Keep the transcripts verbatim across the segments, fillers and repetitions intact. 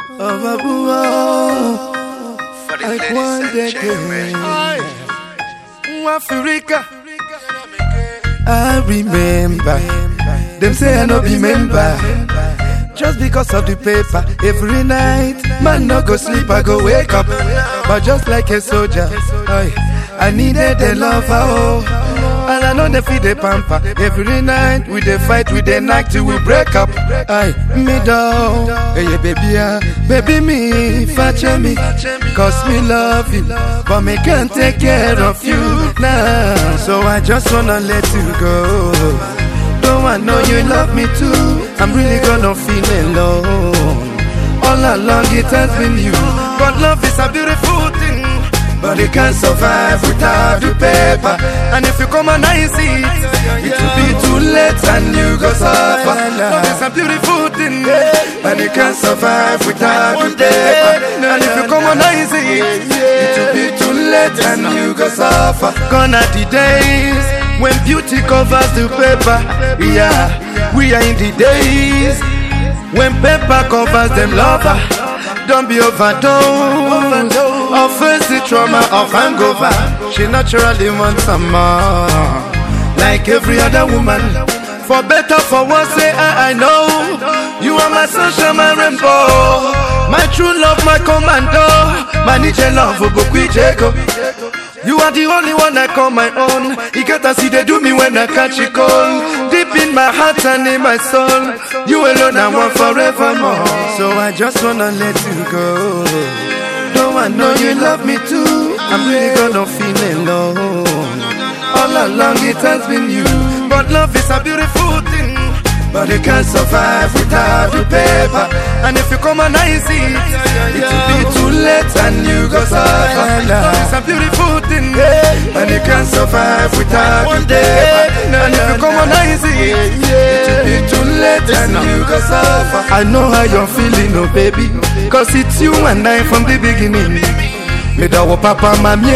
of a boo. I want decade. Africa. I remember. Them say I no be member. Just because of the paper, every night, man no go sleep, I go wake up. But just like a soldier, I, I needed a lover, oh. And I know they feed the pamper. Every night, we dey fight, we dey knock till we break up. I, me down, hey baby, uh, baby me, fetch me. Cause me love you, but me can't take care of you now. So I just wanna let you go. Though I know you love me too, I'm really gonna feel alone. All along it has been you, but love is a beautiful thing. But it can't survive without the paper. And if you come and I see it, it will be too late and you go suffer. Love is a beautiful thing, but it can't survive without the paper. And if you come and I see it, it will be too late and you go suffer. Gone are the days when beauty covers the paper. Yeah, we are in the days when paper covers them lover. Don't be overdosed or face the trauma of hangover. She naturally wants some more, like every other woman. For better, for worse, say I, I know. You are my sunshine, my rainbow, my true love, my commando, my niche love, Obokwejego. You are the only one I call my own. You get to see they do me when I catch it cold. Deep in my heart and in my soul, you alone I want forevermore. So I just wanna let you go. Though I know you love me too, I'm really gonna feel alone. All along it has been you, but love is a beautiful thing. But it can't survive without the paper. And if you come and I see it, it will be too late and you go suffer. Love is a beautiful thing, and it can't survive without the paper. And if you come and I see it, it will be too late and you go suffer. I know how you're feeling, oh baby, cause it's you and I from the beginning. Made our papa mommy,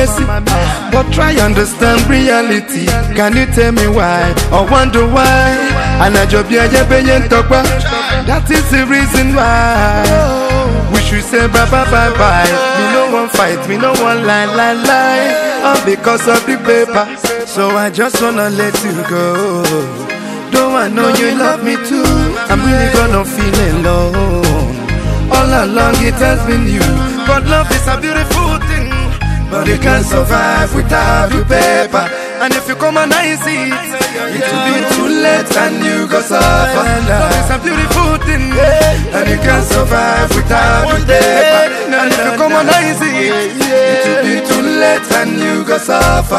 but try understand reality. Can you tell me why or wonder why? And I job ya talk. That is the reason why we should say bye bye bye bye. Me no one fight, me no one lie lie lie. All because of the paper. So I just wanna let you go. Though I know you love me too, I'm really gonna feel alone. All along it has been you, but love is a beautiful thing. But it can't survive without the paper. And if you come and I see it, it will be too late and you go suffer. Love is a beautiful thing, and it can't survive without the paper. And if you come and I see it, it will be too late and you go suffer.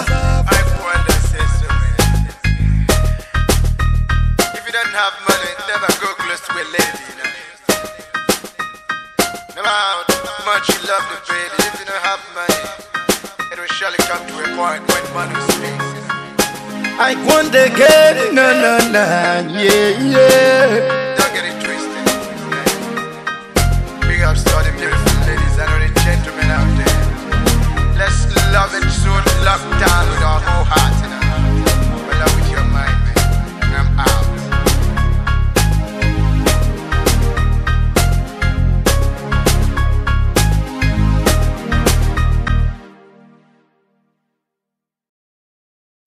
If you don't have money, never go close to a lady. No matter how much you love the baby, if you don't have money, it will surely come to a point when money speaks. I want the girl, no, no, no, yeah, yeah.